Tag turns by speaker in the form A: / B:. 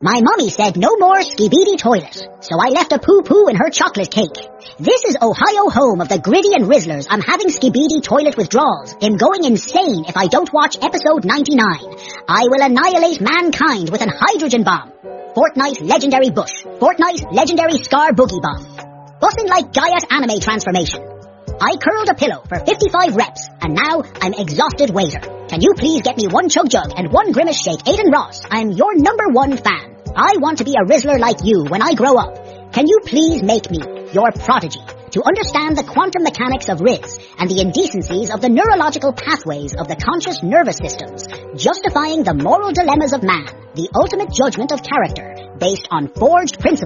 A: My mommy said no more skibidi toilet, so I left a poo-poo in her chocolate cake. This is Ohio, home of the Gritty and Rizzlers. I'm having skibidi toilet withdrawals. I'm going insane if I don't watch episode 99. I will annihilate mankind with an hydrogen bomb. Fortnite legendary bush. Fortnite legendary scar boogie bomb. Bussin' like Gaiat anime transformation. I curled a pillow for 55 reps, and now I'm exhausted waiter. Can you please get me one chug jug and one grimace shake, Aiden Ross? I'm your #1 fan. I want to be a Rizzler like you when I grow up. Can you please make me your prodigy to understand the quantum mechanics of Riz and the indecencies of the neurological pathways of the conscious nervous systems, justifying the moral dilemmas of man, the ultimate judgment of character, based on forged principles?